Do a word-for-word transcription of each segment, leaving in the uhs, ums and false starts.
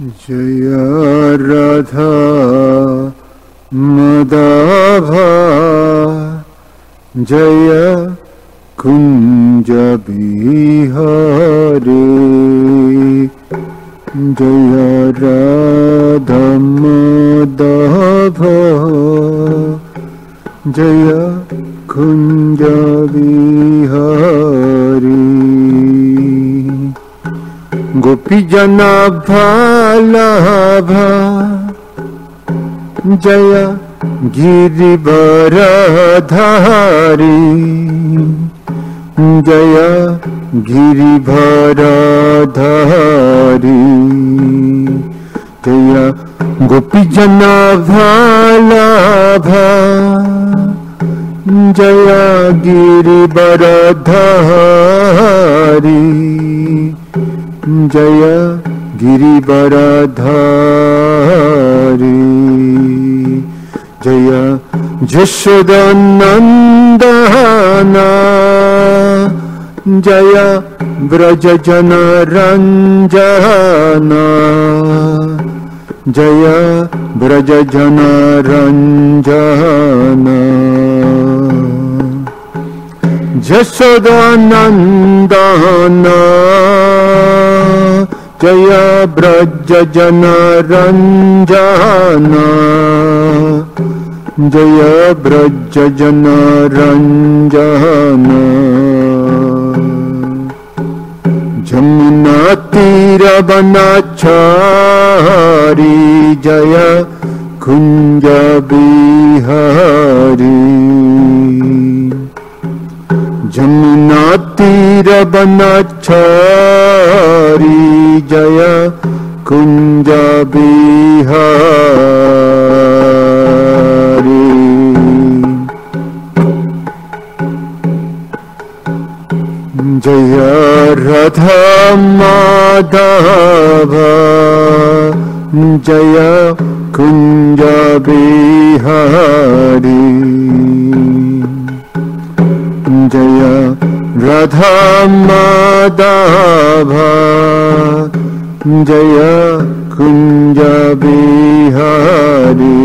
जय राधा माधवा जय कुंज बिहारी जय राधा माधवा जय कुंज बिहारी गोपी जना भालाभा जय गिरिवरधारी जय गिरिवरधारी जय गोपी जना भालाभा जय गिरिवरधारी जय गिरिवरधारी जय यशोदानंदना जय ब्रज जनरंजना जय ब्रज जनरंजना यशोदानंदना जय ब्रज जनरंजना जय ब्रज जनरंजना जमुना तीर वनाचारी जय कुंज बिहारी जमुना तीर वनाचारी जय कुंज बिहारी जय राधा माधवा जय कुंज बिहारी जय राधा माधवा जय कुंज बिहारी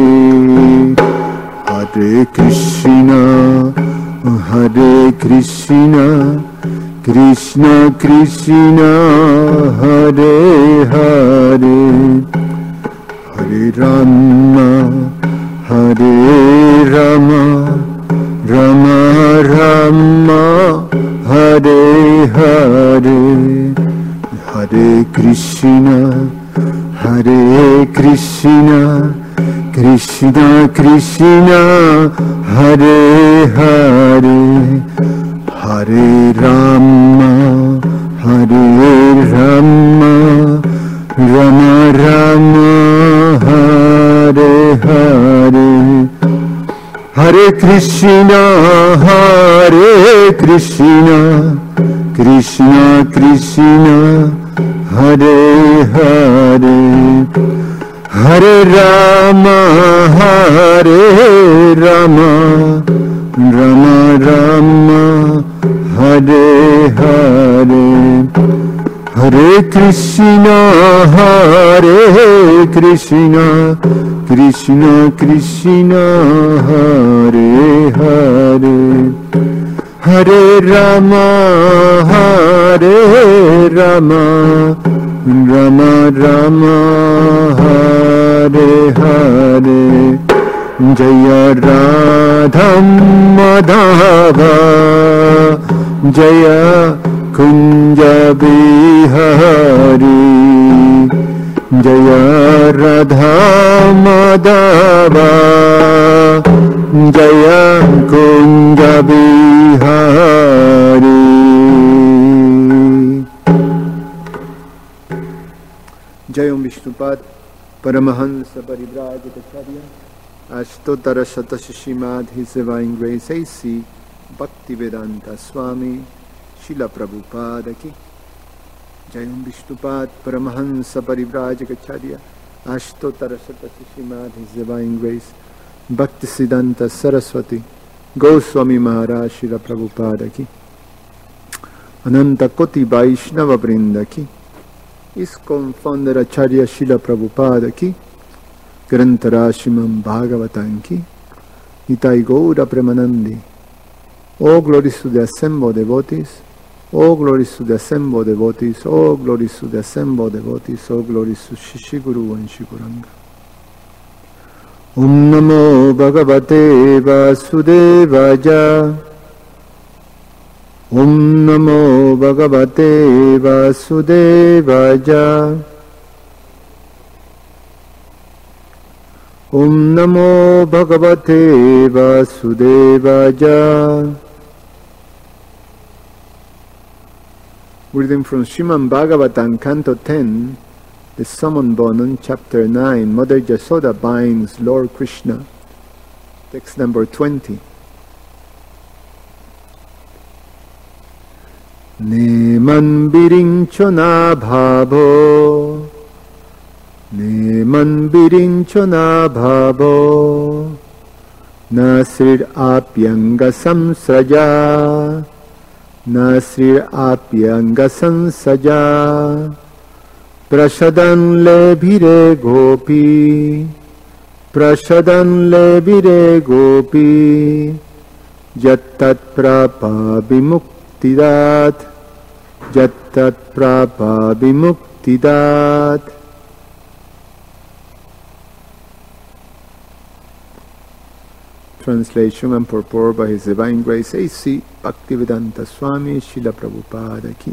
हरे कृष्णा हरे कृष्णा कृष्ण कृष्ण हरे हरे हरे राम हरे राम राम राम हरे हरे हरे कृष्ण हरे कृष्ण कृष्ण कृष्ण हरे हरे हरे राम हरे राम राम राम हरे हरे हरे कृष्ण हरे कृष्ण कृष्ण कृष्ण हरे हरे हरे राम हरे राम राम राम हरे हरे हरे कृष्ण हरे कृष्ण कृष्ण कृष्ण हरे हरे हरे राम हरे राम राम राम हरे हरे जय राधा माधवा जय कुंज बिहारी जय राधा माधवा जय कुंज बिहारी। जय ओम विष्णुपाद परमहंस परिव्राजकाचार्य अष्टोत्तर शतशिशिमाधि सेवाइन ग्रेसैसी भक्ति वेदांता स्वामी शिला प्रभुपाद की। जय ओम विष्णुपाद परमहंस परिव्राजकाचार्य अष्टोत्तर शतशिशिमाधि सेवाइन ग्रेस भक्ति सिद्धांत सरस्वती गोस्वामी महाराज शिला प्रभुपाद की। अनंत कोटि वैष्णव वृंद की। ISKCON founder Acharya Srila Prabhupada ki, Grantara Srimad Bhagavatam ki, Nitai Gaura Premanandi. All glories to the assembled devotees, all glories to the assembled devotees, all glories to the assembled devotees, all glories to Shishi Guru and Shiguranga. Om Namo Bhagavate Vasudevaya. Om Namo Bhagavate Vasudevaya. Om Namo Bhagavate Vasudevaya. Reading from Srimad Bhagavatam, Canto ten, the Summon Bonon, Chapter nine, Mother Yashoda binds Lord Krishna. Text number twenty. Neman birinchona bhavo, Neman birinchona bhavo, Nasrir apyanga samsraja, Nasrir apyanga samsaja, Prasadan lebhire gopi, Prasadan lebhire gopi, Jattat prapa vimuktidat, Jattat prapa vimuktidat. Translation and purport by His Divine Grace A C Bhaktivedanta Swami Srila Prabhupada ki.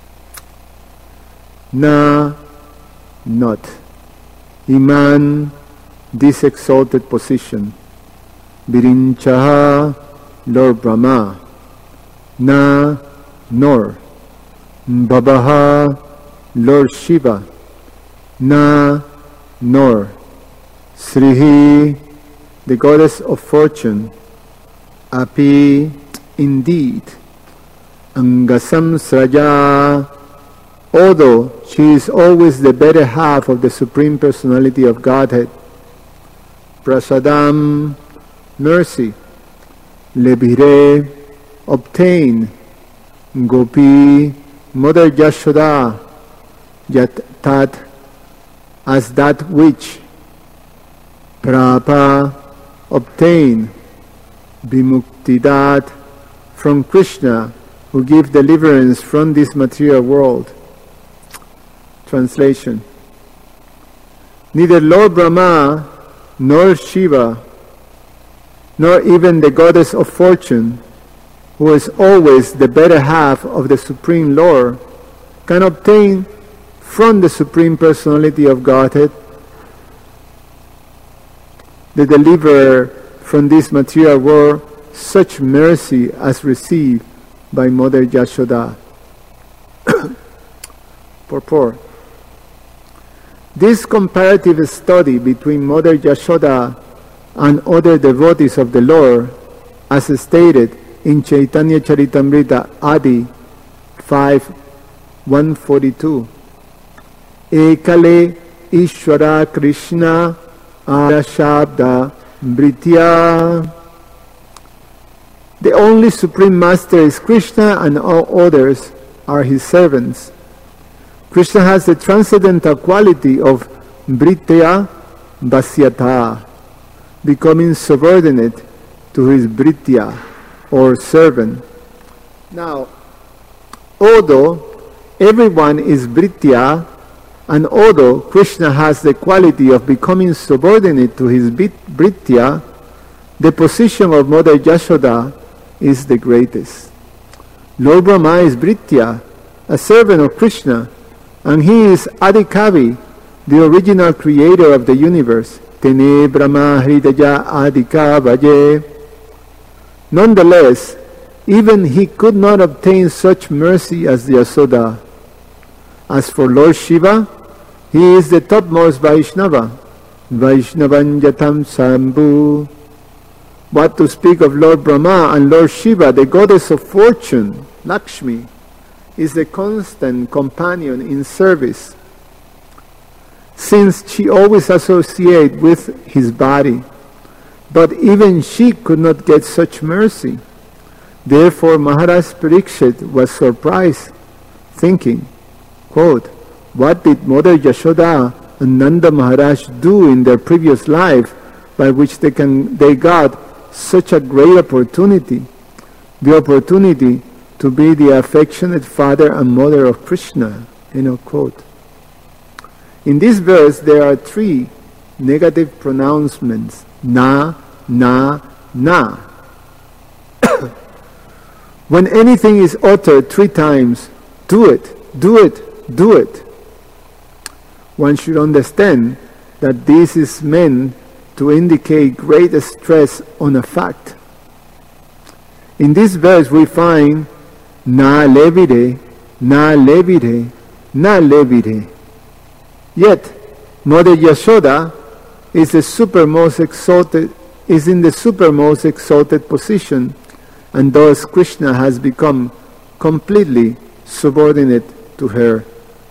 Na, not. Iman, this exalted position. Virinchaha, Lord Brahma. Na, nor. Babaha, Lord Shiva. Na, nor. Srihi, the goddess of fortune. Api, indeed. Angasam Sraja, although she is always the better half of the Supreme Personality of Godhead. Prasadam, mercy. Lebhire, obtain. Gopi, Mother Yashoda. Yat tat, as that which. Prapa, obtain. Vimuktidat, from Krishna, who give deliverance from this material world. Translation. Neither Lord Brahma, nor Shiva, nor even the goddess of fortune, who is always the better half of the Supreme Lord, can obtain from the Supreme Personality of Godhead the deliverer from this material world such mercy as received by Mother Yashoda. Purport. This comparative study between Mother Yashoda and other devotees of the Lord, as stated in Chaitanya Charitamrita Adi five one forty-two, Ekale Ishvara Krishna Arashabda Britya. The only Supreme Master is Krishna, and all others are His servants. Krishna has the transcendental quality of Britya Vasyata, becoming subordinate to his Britya, or servant. Now, although everyone is Britya, and although Krishna has the quality of becoming subordinate to his Britya, the position of Mother Yashoda is the greatest. Lord Brahma is Britya, a servant of Krishna, and he is Adikavi, the original creator of the universe. Tene Brahma Hridaya Adikavaye. Nonetheless, even he could not obtain such mercy as Yashoda. As for Lord Shiva, he is the topmost Vaishnava. Vaishnavan Yatam Sambhu. What to speak of Lord Brahma and Lord Shiva, the goddess of fortune, Lakshmi, is the constant companion in service, since she always associates with his body. But even she could not get such mercy. Therefore Maharaj Parikshit was surprised, thinking, quote, what did Mother Yashoda and Nanda Maharaj do in their previous life by which they can they got such a great opportunity, the opportunity to be the affectionate father and mother of Krishna, you know, quote. In this verse there are three negative pronouncements, na, na, na. When anything is uttered three times, do it, do it, do it, one should understand that this is meant to indicate great stress on a fact. In this verse we find na levide, na levide, na levide. Yet Mother Yashoda is the supermost exalted, is in the supermost exalted position, and thus Krishna has become completely subordinate to her.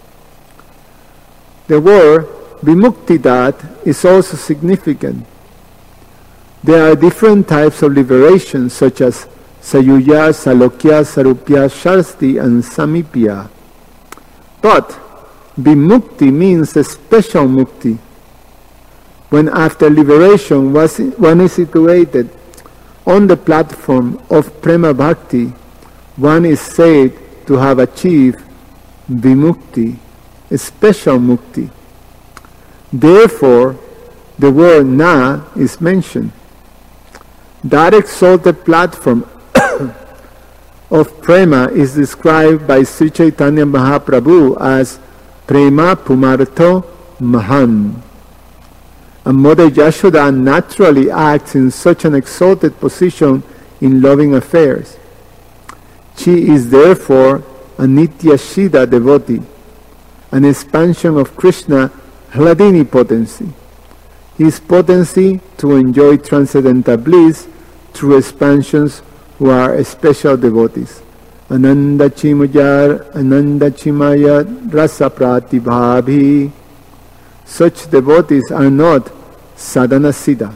The word vimuktidat is also significant. There are different types of liberation, such as sayuya, salokya, sarupya, sharsti, and samipya. But vimukti means a special mukti. When after liberation one is situated on the platform of prema bhakti, one is said to have achieved vimukti, a special mukti. Therefore, the word na is mentioned. That exalted platform of prema is described by Sri Chaitanya Mahaprabhu as prema pumartho mahan. And Mother Yashoda naturally acts in such an exalted position in loving affairs. She is therefore a Nitya Shida devotee, an expansion of Krishna Hladini potency, his potency to enjoy transcendental bliss through expansions who are special devotees. Ananda Chimajar, Ananda Chimaya Rasa Pratibhabhi. Such devotees are not sadhana siddha.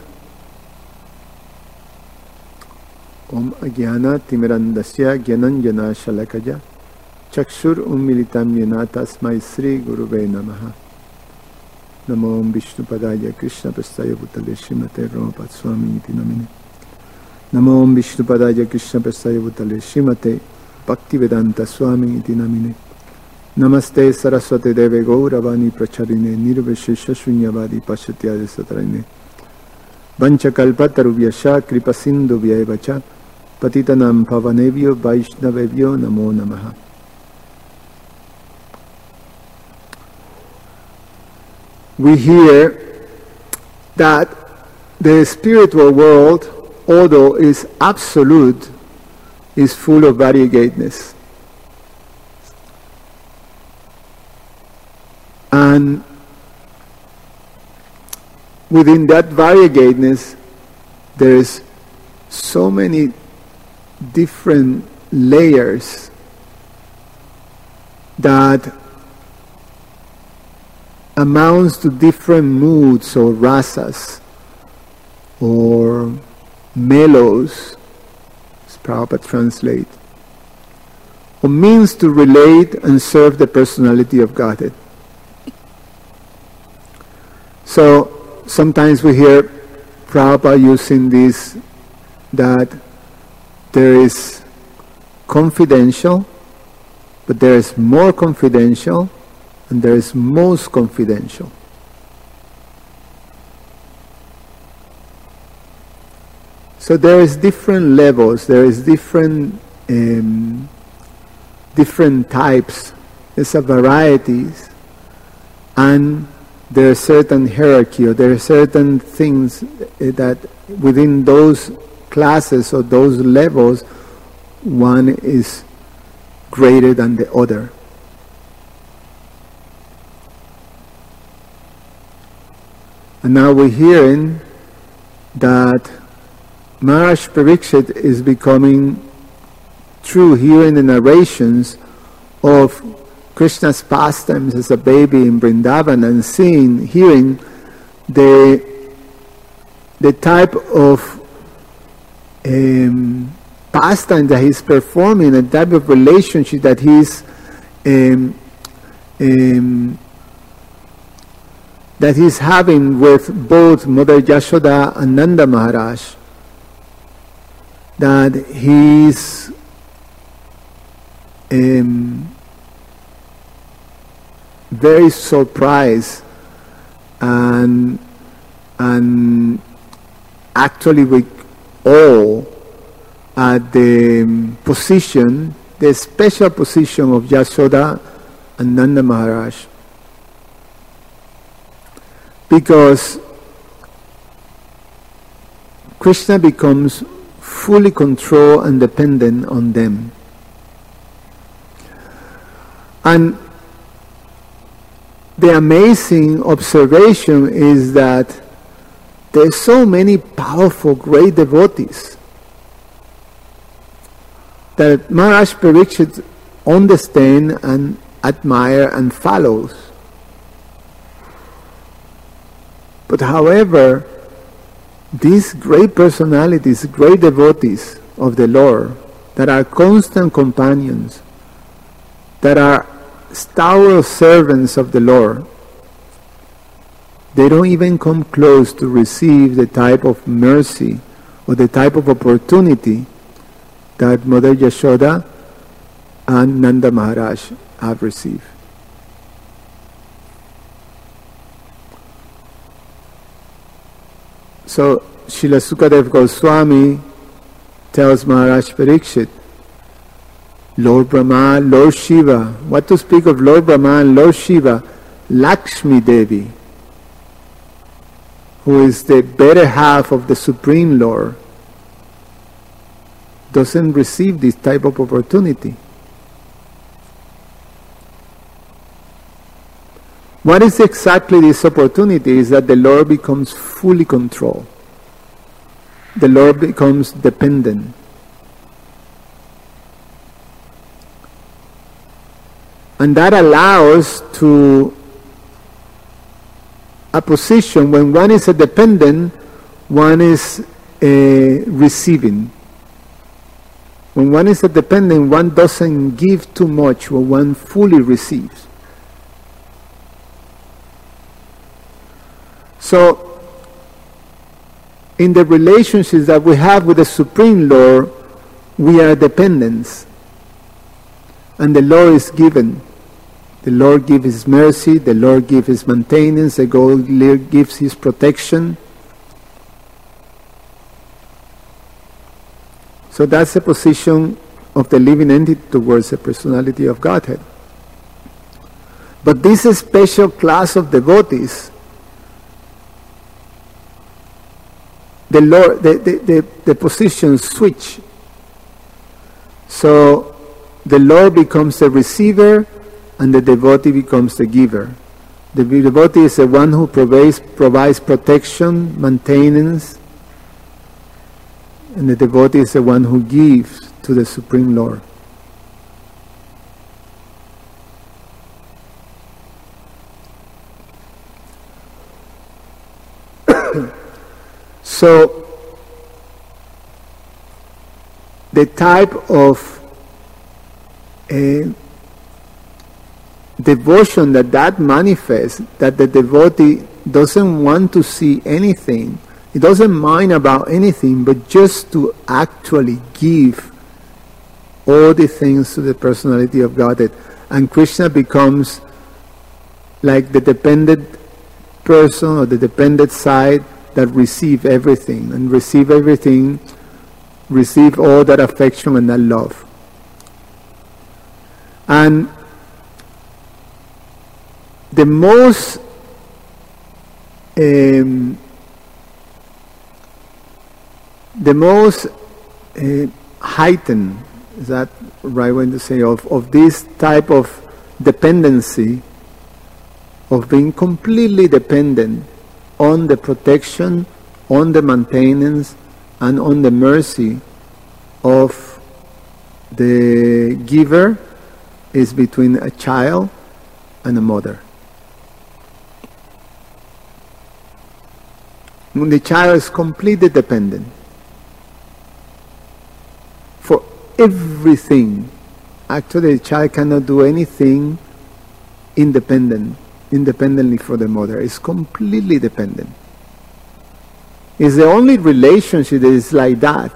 Om Agyana Timirandasya Gyananjana Shalakaya Chakshur Ummilitam Yena Tasmai Sri Guruve Namaha. Namo Om Vishnu Padaya Krishna Prastaya Bhutale Srimate Ramapat Swami Iti Namine. Namo Om Vishnu Padaya Krishna Prastaya Bhutale Srimate Bhaktivedanta Swami Iti Namine. Namaste Saraswate Deve Gauravani Pracharine Nirvishesha Shunyavadi Pashatyaya Satarine Vanchakalpatarubhyasha Kripasindu Vyaevacha Patitanam Pavanevyo Vaishnavevyo Namo Namaha. We hear that the spiritual world, although is absolute, is full of variegateness. And within that variegateness, there is so many different layers that amounts to different moods or rasas or mellows, as Prabhupada translate, or means to relate and serve the personality of Godhead. So sometimes we hear Prabhupada using this, that there is confidential, but there is more confidential, and there is most confidential. So there is different levels, there is different um, different types, there's a varieties, and there are certain hierarchy, or there are certain things that within those classes or those levels, one is greater than the other. And now we're hearing that Maharaj Parikshit is becoming true, hearing the narrations of Krishna's pastimes as a baby in Vrindavan, and seeing, hearing the the type of um, pastime that he's performing, the type of relationship that he's um, um, that he's having with both Mother Yashoda and Nanda Maharaj, that he's um, very surprised and and actually with awe at the position, the special position of Yashoda and Nanda Maharaj, because Krishna becomes fully controlled and dependent on them. And the amazing observation is that there's so many powerful, great devotees that Maharaj Parikshit understands and admires and follows. But however, these great personalities, great devotees of the Lord, that are constant companions, that are stalwart servants of the Lord, they don't even come close to receive the type of mercy or the type of opportunity that Mother Yashoda and Nanda Maharaj have received. So Srila Sukadev Goswami tells Maharaj Parikshit, Lord Brahma, Lord Shiva, what to speak of Lord Brahma and Lord Shiva, Lakshmi Devi, who is the better half of the Supreme Lord, doesn't receive this type of opportunity. What is exactly this opportunity is that the Lord becomes fully controlled. The Lord becomes dependent. And that allows to a position when one is a dependent, one is uh, receiving. When one is a dependent, one doesn't give too much, when one fully receives. So, in the relationships that we have with the Supreme Lord, we are dependents. And the Lord is given. The Lord gives His mercy, the Lord gives His maintenance, the Lord gives His protection. So that's the position of the living entity towards the personality of Godhead. But this special class of devotees, the Lord, the, the, the, the positions switch. So the Lord becomes the receiver and the devotee becomes the giver. The devotee is the one who provides, provides protection, maintenance, and the devotee is the one who gives to the Supreme Lord. So, the type of uh, devotion that that manifests, that the devotee doesn't want to see anything, he doesn't mind about anything, but just to actually give all the things to the personality of Godhead. And Krishna becomes like the dependent person or the dependent side that receive everything, and receive everything, receive all that affection and that love. And the most um, the most uh, heightened, is that right way to say, of, of this type of dependency, of being completely dependent on the protection, on the maintenance, and on the mercy of the giver, is between a child and a mother. When the child is completely dependent for everything. Actually, the child cannot do anything independent, independently from the mother. It's completely dependent. It's the only relationship that is like that.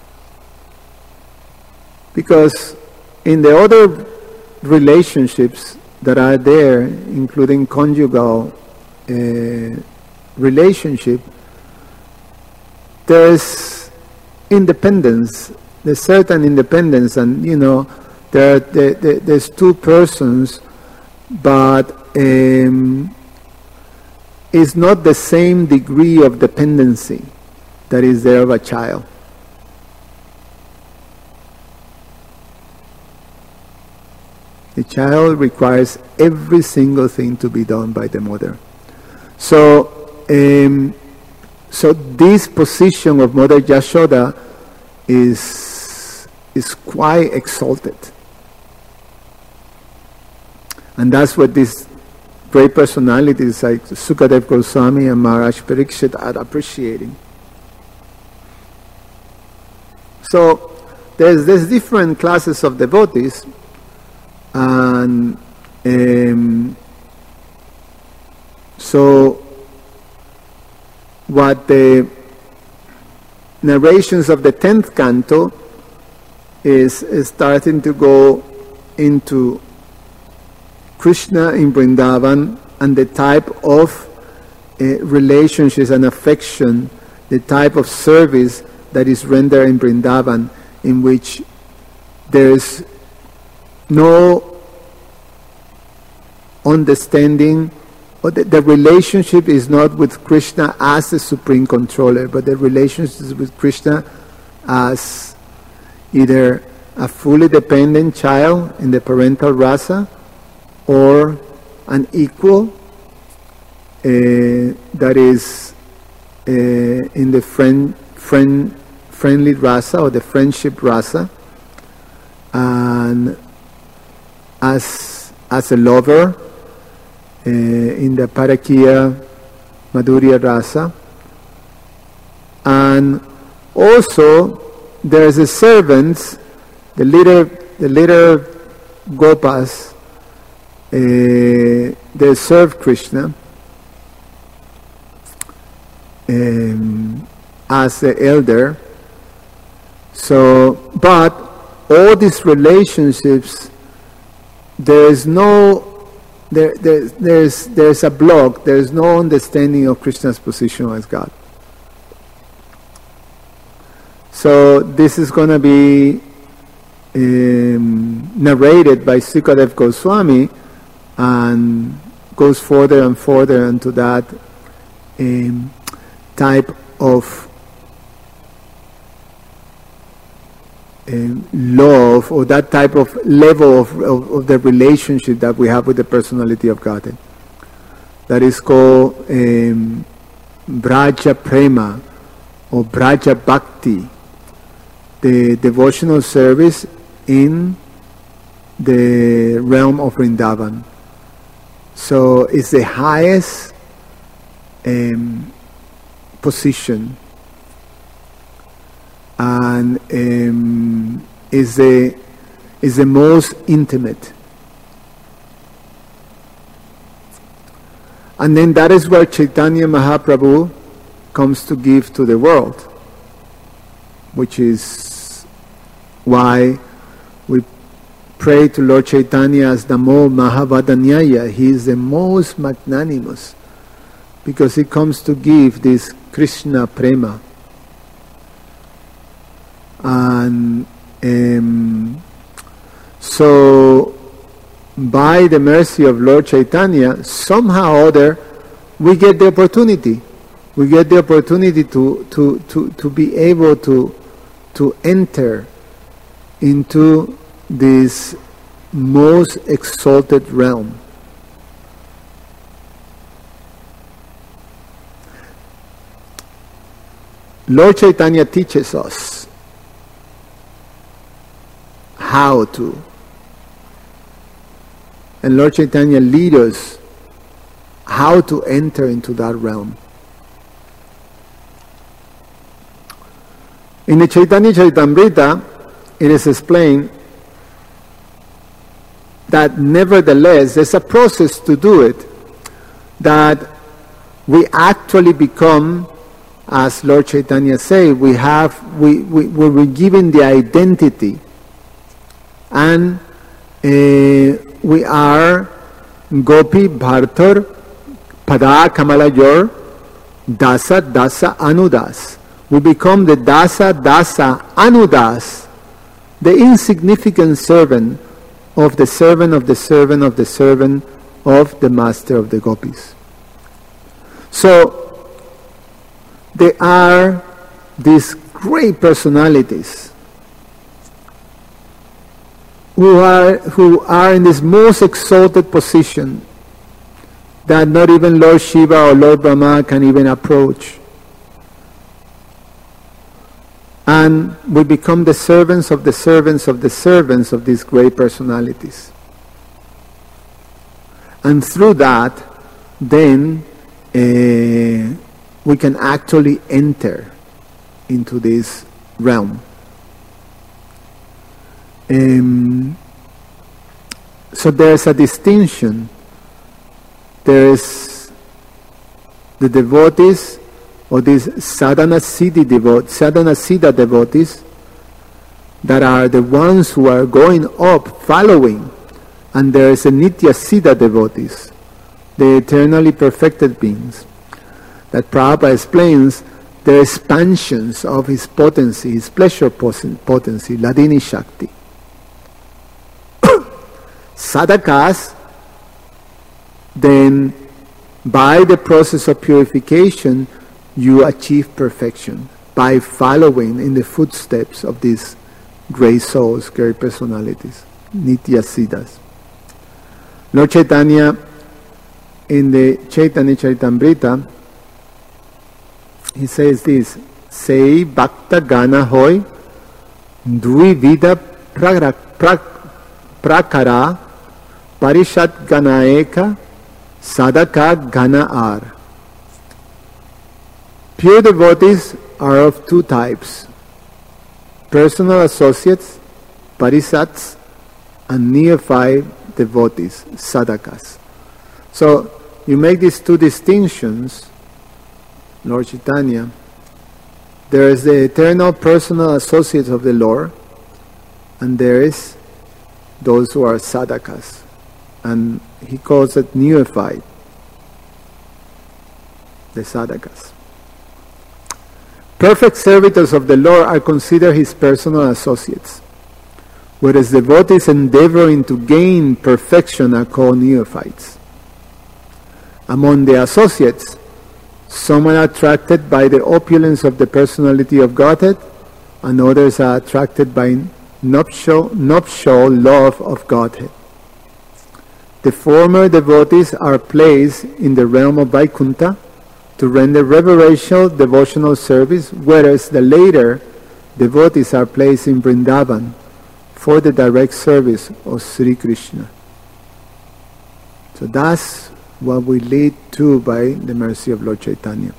Because in the other relationships that are there, including conjugal uh, relationship, there's independence, there's certain independence, and you know, there, there, there there's two persons, but um, it's not the same degree of dependency that is there of a child. The child requires every single thing to be done by the mother. So, um, so this position of Mother Yashoda is is quite exalted, and that's what these great personalities like Sukadev Goswami and Maharaj Parikshit are appreciating. So, there's there's different classes of devotees. And um, so what the narrations of the tenth canto is, is starting to go into Krishna in Vrindavan and the type of uh, relationships and affection, the type of service that is rendered in Vrindavan, in which there is no understanding, or the, the relationship is not with Krishna as the supreme controller, but the relationship is with Krishna as either a fully dependent child in the parental rasa, or an equal uh, that is uh, in the friend, friend, friendly rasa or the friendship rasa, and as as a lover uh, in the Parakiya Madhurya Rasa. And also there's a servants, the little the little gopas, uh, they serve Krishna um, as the elder. So, but all these relationships, there is no, there, there, there's, there's a block, there is no understanding of Krishna's position as God. So this is going to be um, narrated by Sukadev Goswami, and goes further and further into that um, type of Um, love, or that type of level of, of, of the relationship that we have with the personality of Godhead. That is called um, Braja Prema or Braja Bhakti, the devotional service in the realm of Vrindavan. So it's the highest um, position, and um, is the is the most intimate. And then that is where Chaitanya Mahaprabhu comes to give to the world, which is why we pray to Lord Chaitanya as Namo Mahavadanyaya. He is the most magnanimous, because he comes to give this Krishna Prema. And um, so by the mercy of Lord Chaitanya, somehow or other, we get the opportunity. We get the opportunity to, to, to, to be able to, to enter into this most exalted realm. Lord Chaitanya teaches us how to. And Lord Chaitanya leads us how to enter into that realm. In the Chaitanya Charitamrita, it is explained that nevertheless there's a process to do it, that we actually become, as Lord Chaitanya say, we have we, we we're given the identity, and uh, we are Gopi Bhartar Pada Kamalayor Dasa Dasa Anudas. We become the Dasa Dasa Anudas, the insignificant servant of the servant of the servant of the servant of the master of the gopis. So there are these great personalities who are who are in this most exalted position that not even Lord Shiva or Lord Brahma can even approach. And we become the servants of the servants of the servants of these great personalities. And through that, then uh, we can actually enter into this realm. Um, so there's a distinction. There is the devotees, or these sadhana siddhi devotees, sadhana siddha devotees, that are the ones who are going up, following, and there is a nitya siddha devotees, the eternally perfected beings, that Prabhupada explains the expansions of his potency, his pleasure potency, Ladini Shakti. Sadhakas, then by the process of purification, you achieve perfection by following in the footsteps of these great souls, great personalities, Nitya Siddhas. Lord Chaitanya, in the Chaitanya Charitamrita, he says this: Sei Bhakta Gana Hoy Dui Vida Prakara Parishat Ganaeka Sadaka Gana Ar. Pure devotees are of two types: personal associates, parisats, and neophyte devotees, sadakas. So you make these two distinctions, Lord Chaitanya. There is the eternal personal associates of the Lord, and there is those who are sadakas, and he calls it neophyte, the sadakas. Perfect servitors of the Lord are considered his personal associates, whereas devotees endeavoring to gain perfection are called neophytes. Among the associates, some are attracted by the opulence of the personality of Godhead, and others are attracted by nuptial, nuptial love of Godhead. The former devotees are placed in the realm of Vaikuntha to render reverential devotional service, whereas the later devotees are placed in Vrindavan for the direct service of Sri Krishna. So that's what we lead to by the mercy of Lord Chaitanya.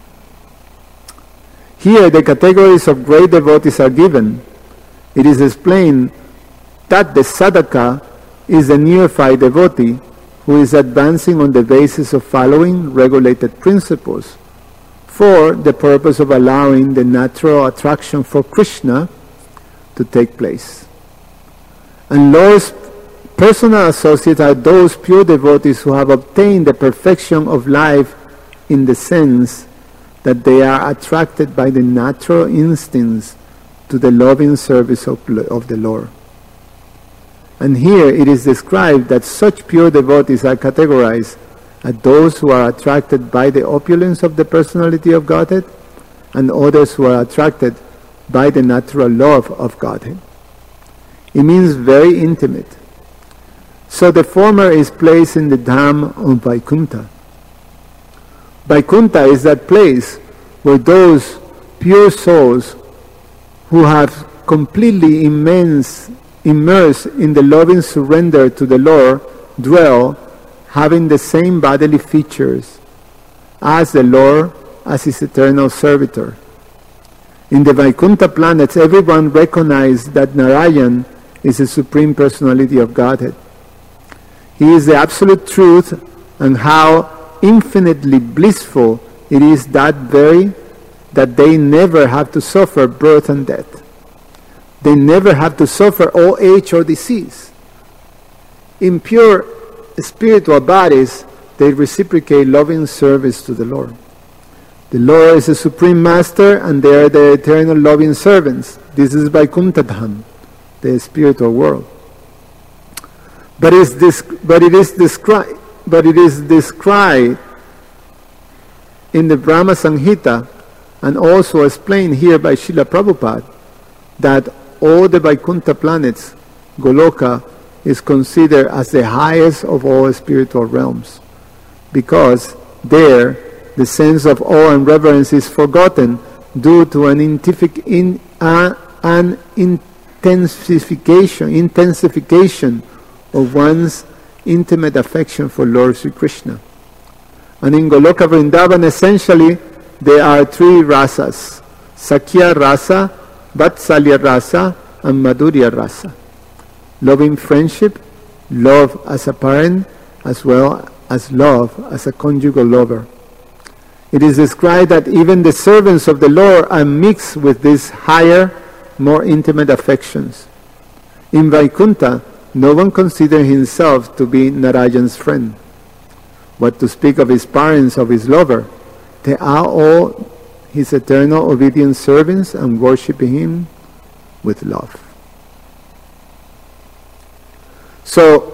Here the categories of great devotees are given. It is explained that the sadhaka is a neophyte devotee who is advancing on the basis of following regulated principles for the purpose of allowing the natural attraction for Krishna to take place. And Lord's personal associates are those pure devotees who have obtained the perfection of life in the sense that they are attracted by the natural instincts to the loving service of, of the Lord. And here it is described that such pure devotees are categorized as those who are attracted by the opulence of the personality of Godhead, and others who are attracted by the natural love of Godhead. It means very intimate. So the former is placed in the Dham of Vaikuntha. Vaikuntha is that place where those pure souls who have completely immense, immersed in the loving surrender to the Lord dwell, having the same bodily features as the Lord, as his eternal servitor. In the Vaikuntha planets, everyone recognizes that Narayan is the Supreme Personality of Godhead. He is the absolute truth, and how infinitely blissful it is that very that they never have to suffer birth and death. They never have to suffer old age or disease. In pure spiritual bodies, they reciprocate loving service to the Lord. The Lord is the Supreme Master, and they are the eternal loving servants. This is Vaikuntha Dham, the spiritual world. But, is this, but, it is descri- but it is described in the Brahma Samhita, and also explained here by Srila Prabhupada, that all the Vaikuntha planets, Goloka, is considered as the highest of all spiritual realms, because there the sense of awe and reverence is forgotten due to an, in, uh, an intensification, intensification of one's intimate affection for Lord Sri Krishna. And in Goloka Vrindavan, essentially, there are three rasas: Sakhya rasa, Vatsalya rasa, and Madhurya rasa. Loving friendship, love as a parent, as well as love as a conjugal lover. It is described that even the servants of the Lord are mixed with these higher, more intimate affections. In Vaikuntha, no one considers himself to be Narayan's friend. What to speak of his parents, of his lover? They are all his eternal obedient servants and worshiping him with love. So,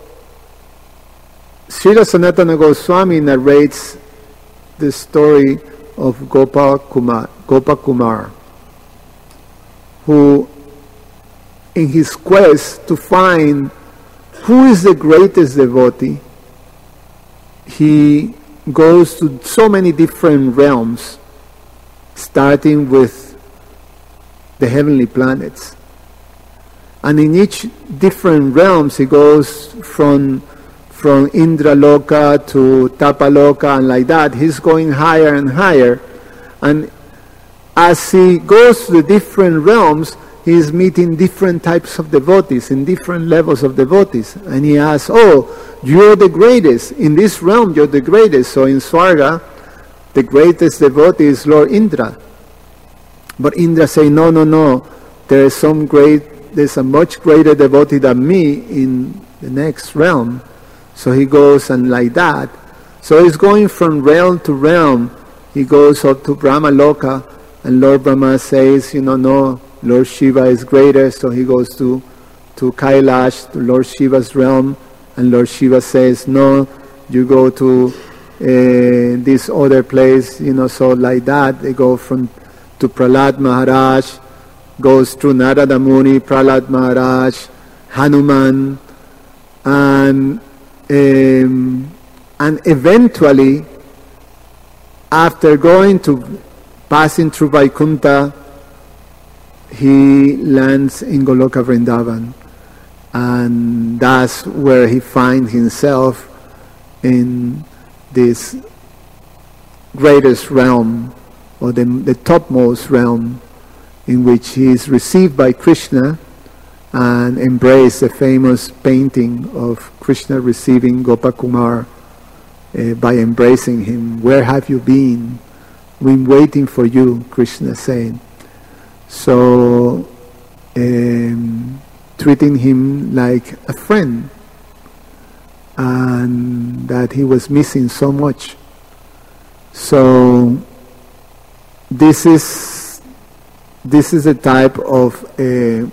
Srila Sanatana Goswami narrates the story of Gopal Kumar, Gopa Kumar, who, in his quest to find who is the greatest devotee, he goes to so many different realms, starting with the heavenly planets. And in each different realms, he goes from from Indra Loka to Tapaloka, and like that. He's going higher and higher. And as he goes to the different realms, he is meeting different types of devotees, in different levels of devotees. And he asks, oh, you're the greatest. In this realm, you're the greatest. So in Swarga, the greatest devotee is Lord Indra. But Indra say, no, no, no. There is some great, there's a much greater devotee than me in the next realm. So he goes and like that. So he's going from realm to realm. He goes up to Brahma Loka, and Lord Brahma says, you know, no, Lord Shiva is greater. So he goes to, to Kailash, to Lord Shiva's realm, and Lord Shiva says, no, you go to uh, this other place, you know, so like that. They go from to Prahlad Maharaj, goes through Narada Muni, Prahlad Maharaj, Hanuman, and Um, and eventually, after going to passing through Vaikuntha, he lands in Goloka Vrindavan, and that's where he finds himself in this greatest realm, or the, the topmost realm, in which he is received by Krishna and embrace the famous painting of Krishna receiving Gopakumar uh, by embracing him. Where have you been? We've been waiting for you, Krishna said. So, um, treating him like a friend, and that he was missing so much. So, this is this is a type of uh,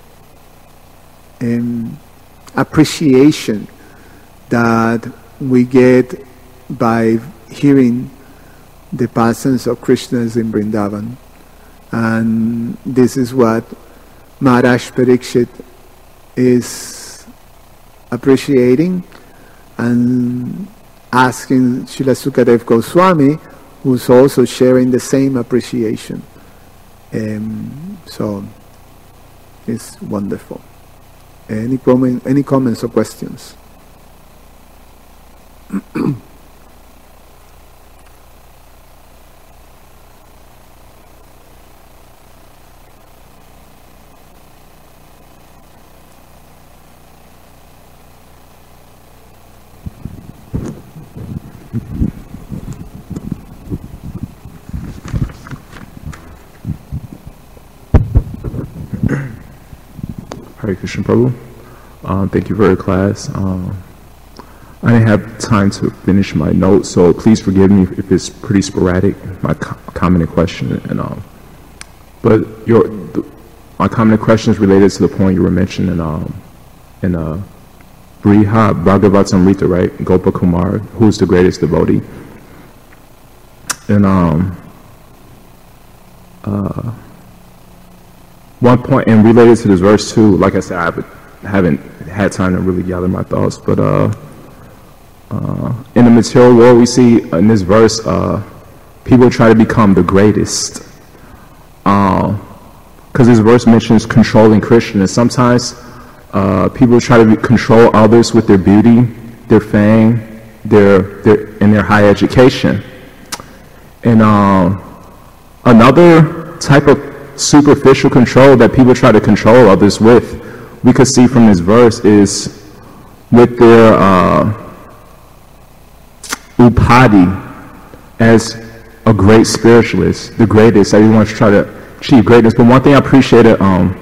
Um, appreciation that we get by hearing the pastimes of Krishna's in Vrindavan. And this is what Maharaj Parikshit is appreciating and asking Srila Sukadev Goswami, who's also sharing the same appreciation. Um, so it's wonderful. Any comment, any comments or questions? Hare Krishna Prabhu. Um, thank you for your class. Um, I didn't have time to finish my notes, so please forgive me if it's pretty sporadic, my co- comment and question. And um, but your the, my comment and question is related to the point you were mentioning um, in uh, Briha Bhagavatamrita, right? Gopakumar, who's the greatest devotee. And um, uh, one point, and related to this verse too, like I said, I haven't, haven't had time to really gather my thoughts, but uh, uh, in the material world, we see in this verse, uh, people try to become the greatest. Because uh, this verse mentions controlling Krishna, and sometimes uh, people try to be, control others with their beauty, their fame, their, their and their high education. And uh, another type of superficial control that people try to control others with, we could see from this verse, is with their uh, upadi as a great spiritualist, the greatest. Everyone's trying to achieve greatness. But one thing I appreciated, um,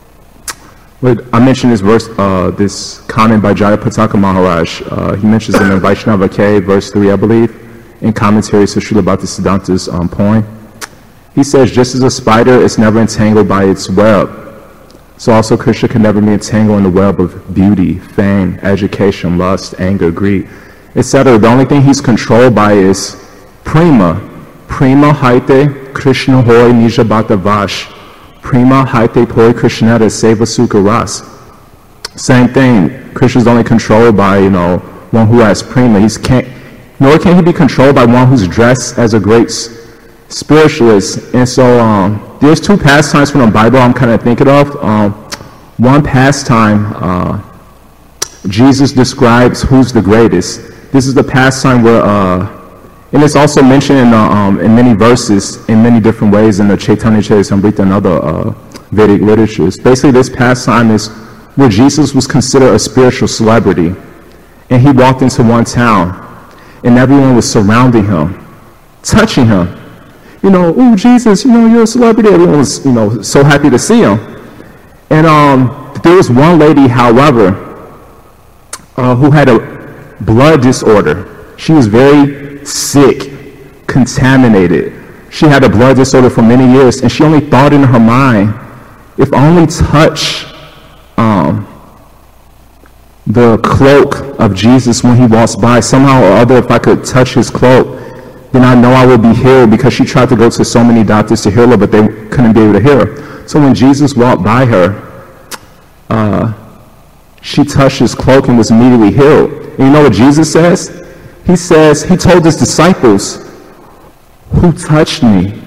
I mentioned this verse, uh, this comment by Jayapataka Maharaj. Uh, he mentions in the Vaishnava K, verse three, I believe, in commentary to Srila Bhaktisiddhanta's um, poem. He says, just as a spider is never entangled by its web, so also Krishna can never be entangled in the web of beauty, fame, education, lust, anger, greed, et cetera. The only thing he's controlled by is prema. Prema haite Krishna hoy nija bhakta vash. Prema haite poi Krishneta seva sukha ras. Same thing. Krishna's only controlled by, you know, one who has prema. He's can't, nor can he be controlled by one who's dressed as a great spiritualist. And so um, there's two pastimes from the Bible I'm kind of thinking of. Um, one pastime, uh, Jesus describes who's the greatest. This is the pastime where, uh, and it's also mentioned in, uh, um, in many verses, in many different ways in the Chaitanya Charitamrita and other uh, Vedic literatures. Basically, this pastime is where Jesus was considered a spiritual celebrity. And he walked into one town, and everyone was surrounding him, touching him. You know, oh, Jesus, you know, you're a celebrity. Everyone was, you know, so happy to see him. And um, there was one lady, however, uh, who had a blood disorder. She was very sick, contaminated. She had a blood disorder for many years, and she only thought in her mind, if I only touch um, the cloak of Jesus when he walks by, somehow or other, if I could touch his cloak, then I know I will be healed, because she tried to go to so many doctors to heal her, but they couldn't be able to heal her. So when Jesus walked by her, uh, she touched his cloak and was immediately healed. And you know what Jesus says? He says, he told his disciples, who touched me?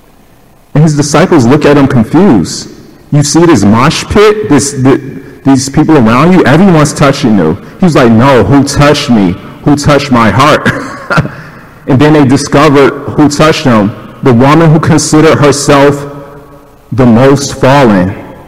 And his disciples look at him confused. You see this mosh pit, this, this these people around you, everyone's touching you. He's like, no, who touched me? Who touched my heart? And then they discovered who touched them. The woman who considered herself the most fallen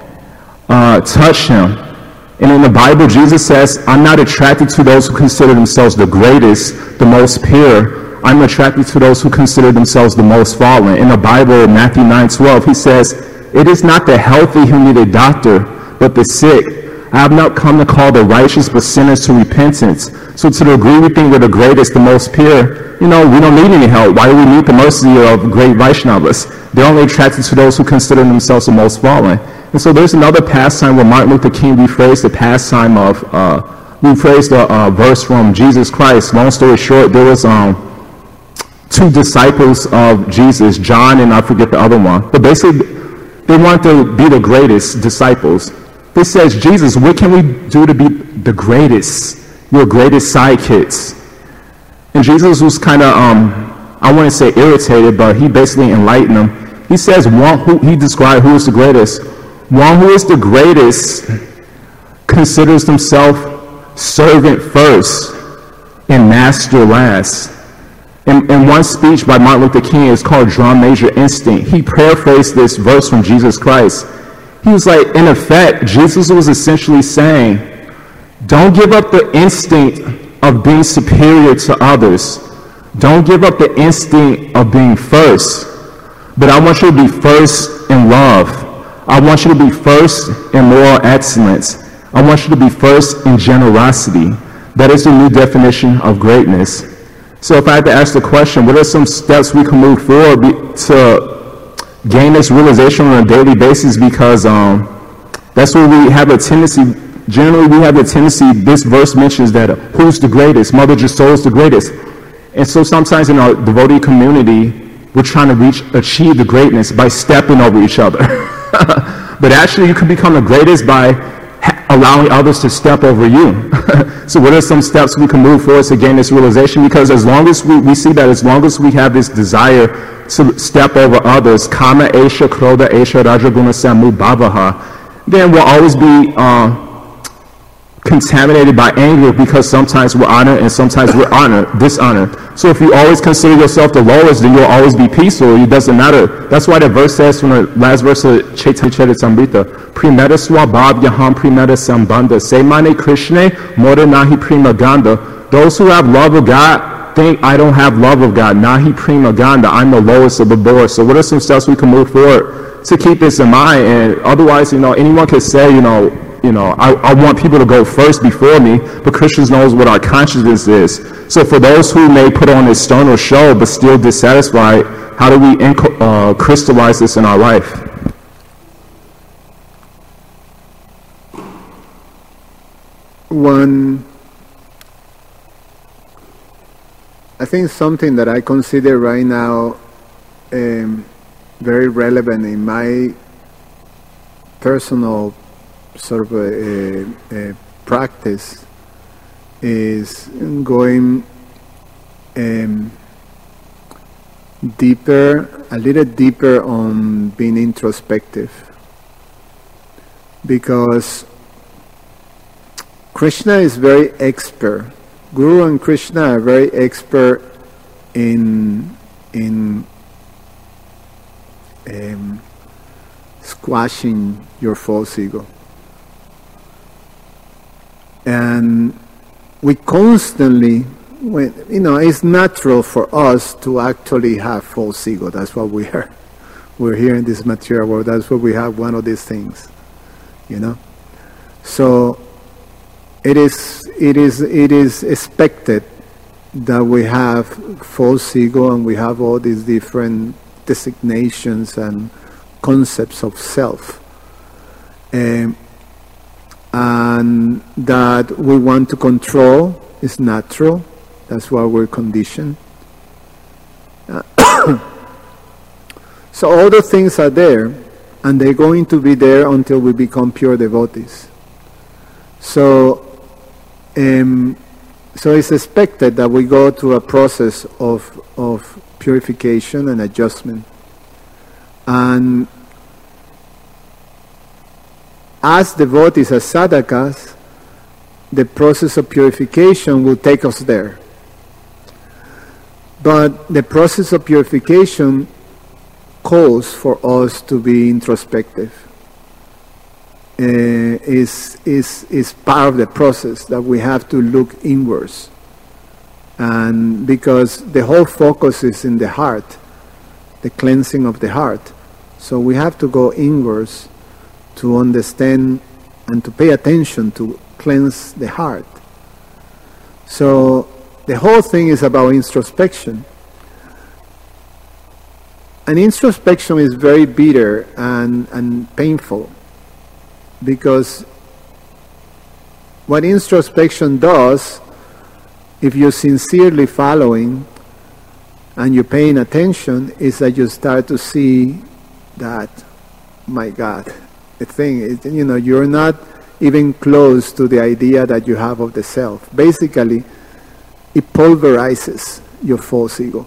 uh, touched him. And in the Bible, Jesus says, I'm not attracted to those who consider themselves the greatest, the most pure. I'm attracted to those who consider themselves the most fallen. In the Bible, Matthew nine twelve, he says, it is not the healthy who need a doctor, but the sick. I have not come to call the righteous, but sinners to repentance. So to the degree we think we're the greatest, the most pure, you know, we don't need any help. Why do we need the mercy of great Vaishnavas? They're only attracted to those who consider themselves the most fallen. And so there's another pastime where Martin Luther King rephrased the pastime of, uh, rephrased the uh, verse from Jesus Christ. Long story short, there was um, two disciples of Jesus, John and I forget the other one. But basically, they wanted to be the greatest disciples. They says, Jesus, what can we do to be the greatest, your greatest sidekicks? And Jesus was kind of, um, I wouldn't say irritated, but he basically enlightened them. He says, one who, he described who is the greatest. One who is the greatest considers himself servant first and master last. In, in one speech by Martin Luther King, it's called Drum Major Instinct. He paraphrased this verse from Jesus Christ. He was like, in effect, Jesus was essentially saying, don't give up the instinct of being superior to others. Don't give up the instinct of being first. But I want you to be first in love. I want you to be first in moral excellence. I want you to be first in generosity. That is the new definition of greatness. So if I had to ask the question, what are some steps we can move forward to gain this realization on a daily basis? Because um, that's where we have a tendency, generally we have a tendency, this verse mentions that uh, who's the greatest? Mother Jasol is the greatest. And so sometimes in our devotee community, we're trying to reach, achieve the greatness by stepping over each other. But actually you can become the greatest by ha- allowing others to step over you. So what are some steps we can move forward to gain this realization? Because as long as we, we see that as long as we have this desire to step over others, kama esha krodha esha rajaguna samu bhavaha, then we'll always be uh, contaminated by anger, because sometimes we're honored and sometimes we're honored, dishonored. So if you always consider yourself the lowest, then you'll always be peaceful. It doesn't matter. That's why the verse says from the last verse of Chaitanya Charitamrita, Primeta swabhav yaham primeta sambandha, se mane Krishna mora nahi prima ganda. Those who have love of God think I don't have love of God. Nahi prima ganda. I'm the lowest of the board. So what are some steps we can move forward to keep this in mind? And otherwise, you know, anyone could say, you know, You know, I, I want people to go first before me, but Krishna knows what our consciousness is. So for those who may put on external show but still dissatisfied, how do we inc- uh, crystallize this in our life? One, I think something that I consider right now um, very relevant in my personal sort of a, a, a practice is going um, deeper, a little deeper on being introspective, because Krishna is very expert. Guru and Krishna are very expert in in um, squashing your false ego. And we constantly, when, you know, it's natural for us to actually have false ego. That's what we are. We're here in this material world. That's what we have, one of these things, you know. So it is, it is, it is expected that we have false ego and we have all these different designations and concepts of self. Um, and that we want to control is natural. That's why we're conditioned. Uh, so all the things are there, and they're going to be there until we become pure devotees. So, um, so it's expected that we go through a process of of purification and adjustment. And as devotees, as sadhakas, the process of purification will take us there. But the process of purification calls for us to be introspective. Uh, is is is part of the process that we have to look inwards, and because the whole focus is in the heart, the cleansing of the heart, so we have to go inwards to understand and to pay attention to cleanse the heart. So the whole thing is about introspection. And introspection is very bitter and, and painful, because what introspection does, if you're sincerely following and you're paying attention, is that you start to see that, my God, the thing is, you know, you're not even close to the idea that you have of the self. Basically, it pulverizes your false ego.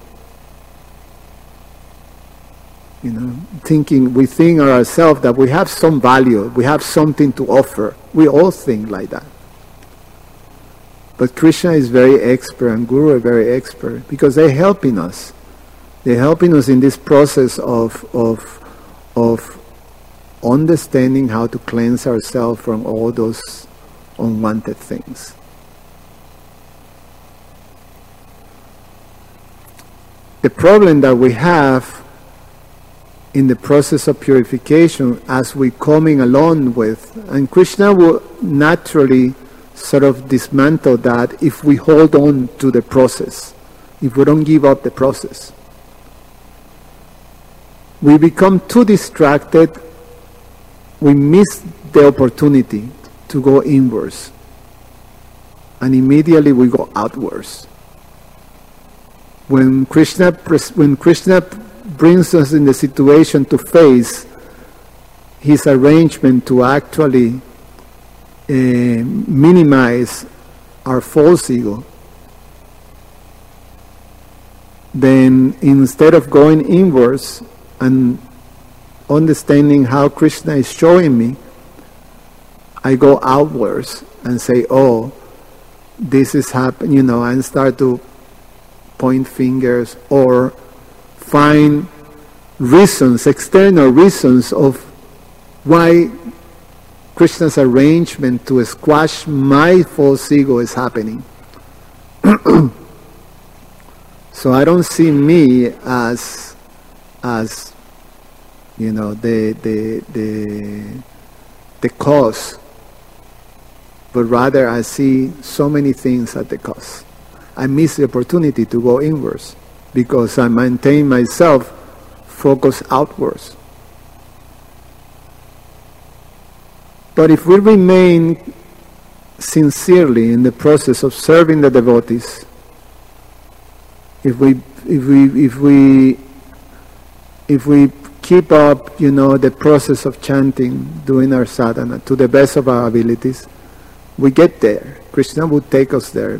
You know, thinking, we think of ourselves that we have some value, we have something to offer. We all think like that. But Krishna is very expert and Guru are very expert, because they're helping us. They're helping us in this process of of of understanding how to cleanse ourselves from all those unwanted things. The problem that we have in the process of purification as we coming along with, and Krishna will naturally sort of dismantle that if we hold on to the process, if we don't give up the process. We become too distracted, we miss the opportunity to go inwards, and immediately we go outwards. When Krishna, when Krishna brings us in the situation to face his arrangement to actually uh, minimize our false ego, then instead of going inwards and understanding how Krishna is showing me, I go outwards and say, oh, this is happening, you know, and start to point fingers or find reasons, external reasons of why Krishna's arrangement to squash my false ego is happening. So I don't see me as, as you know, the the the the cause, but rather I see so many things at the cause. I miss the opportunity to go inwards because I maintain myself focused outwards. But if we remain sincerely in the process of serving the devotees, if we if we if we if we keep up, you know, the process of chanting, doing our sadhana to the best of our abilities, we get there. Krishna will take us there.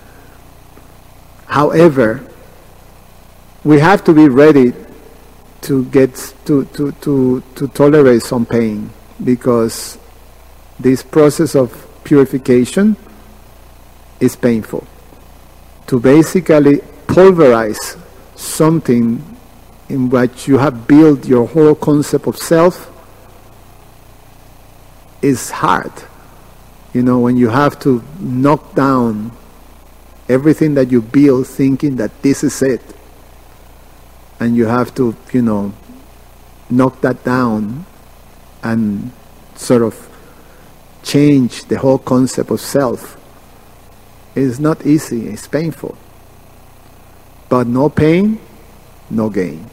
However, we have to be ready to get to, to, to, to tolerate some pain, because this process of purification is painful. To basically pulverize something in which you have built your whole concept of self is hard. You know, when you have to knock down everything that you build thinking that this is it, and you have to, you know, knock that down and sort of change the whole concept of self. It's not easy, it's painful. But no pain, no gain.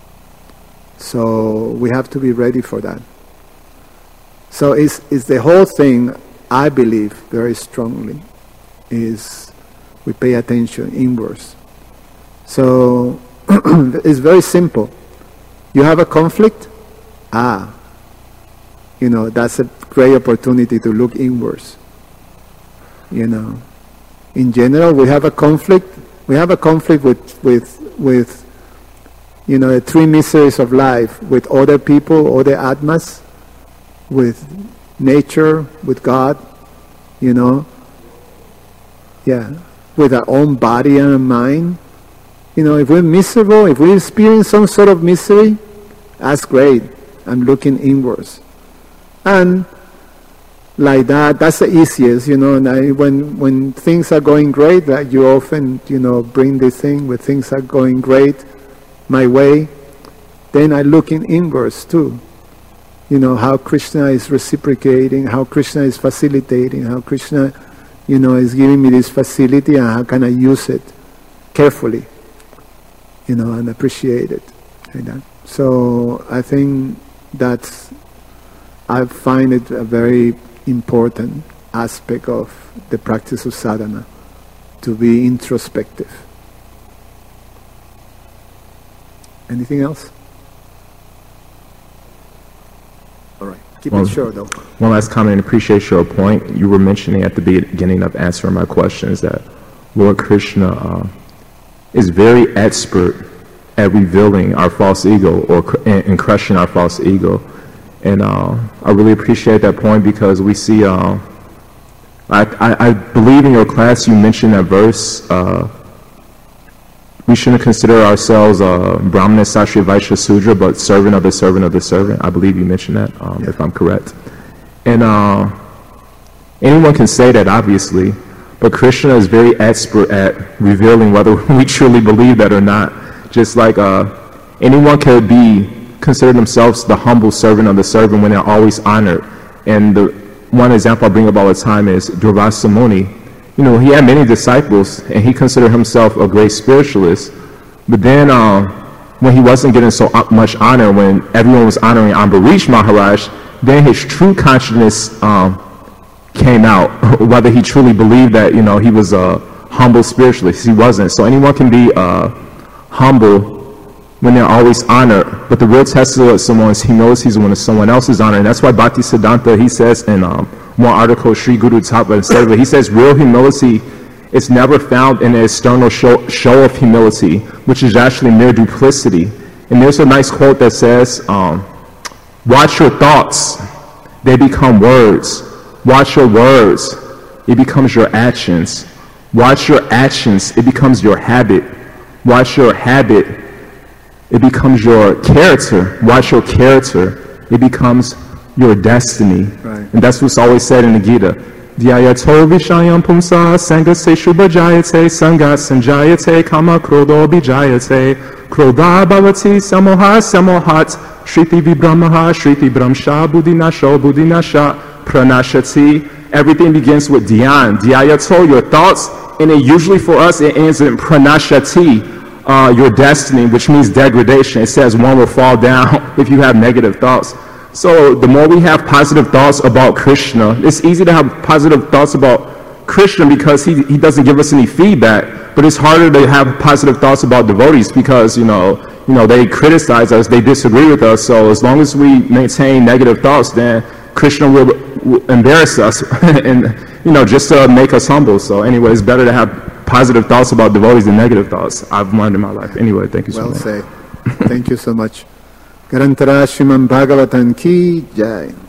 So we have to be ready for that. So it's, it's the whole thing, I believe very strongly, is we pay attention inwards. So it's very simple. You have a conflict? Ah, you know, that's a great opportunity to look inwards. You know, in general, we have a conflict. We have a conflict with, with, with, you know, the three miseries of life, with other people, other atmas, with nature, with God, you know, yeah, with our own body and mind. You know, if we're miserable, if we experience some sort of misery, that's great. I'm looking inwards. And like that, that's the easiest, you know, and I, when, when things are going great, that you often, you know, bring this thing, when things are going great, my way, then I look in inwards too. You know, how Krishna is reciprocating, how Krishna is facilitating, how Krishna, you know, is giving me this facility, and how can I use it carefully, you know, and appreciate it. Like that. So I think that's, I find it a very important aspect of the practice of sadhana, to be introspective. Anything else? All right. Keep well, it short, though. One last comment, and appreciate your point. You were mentioning at the beginning of answering my questions that Lord Krishna uh, is very expert at revealing our false ego, or and, and crushing our false ego. And uh, I really appreciate that point, because we see, uh, I, I, I believe in your class you mentioned that verse, uh, we shouldn't consider ourselves uh, Brahmana, Kshatriya, Vaishya, Sudra, but servant of the servant of the servant. I believe you mentioned that, um, yeah. if I'm correct. And uh, anyone can say that, obviously, but Krishna is very expert at revealing whether we truly believe that or not. Just like uh, anyone could be consider themselves the humble servant of the servant when they're always honored. And the one example I bring up all the time is Durvasa Muni. You know, he had many disciples, and he considered himself a great spiritualist. But then, uh, when he wasn't getting so much honor, when everyone was honoring Ambarish Maharaj, then his true consciousness um, came out, whether he truly believed that, you know, he was a humble spiritualist. He wasn't. So anyone can be uh, humble when they're always honored, but the real test of someone's humility is when someone else is honored. And that's why Bhakti Siddhanta, he says in um, one article, Sri Guru Tapa, he says real humility is never found in an external show, show of humility, which is actually mere duplicity. And there's a nice quote that says, um, watch your thoughts, they become words. Watch your words, it becomes your actions. Watch your actions, it becomes your habit. Watch your habit, it becomes your character. Watch your character, it becomes your destiny. Right. And that's what's always said in the Gita. Dhyayato vishayam pumsa sangase shubhajayate sangat sanjayate kama krodo bijayate krodha bhavati samoha samohat shriti vibramaha shriti bramsha buddhinasho buddhinasha pranashati. Everything begins with dhyan. Dhyayato, your thoughts, and it usually for us it ends in pranashati, uh, your destiny, which means degradation. It says one will fall down if you have negative thoughts. So the more we have positive thoughts about Krishna, it's easy to have positive thoughts about Krishna because he, he doesn't give us any feedback, but it's harder to have positive thoughts about devotees because, you know, you know, they criticize us, they disagree with us. So as long as we maintain negative thoughts, then Krishna will, will embarrass us and, you know, just to make us humble. So anyway, it's better to have positive thoughts about devotees than negative thoughts. I've learned in my life. Anyway, thank you so well much. Well said. Thank you so much. Garantara Shriman Bhagavatam ki jai.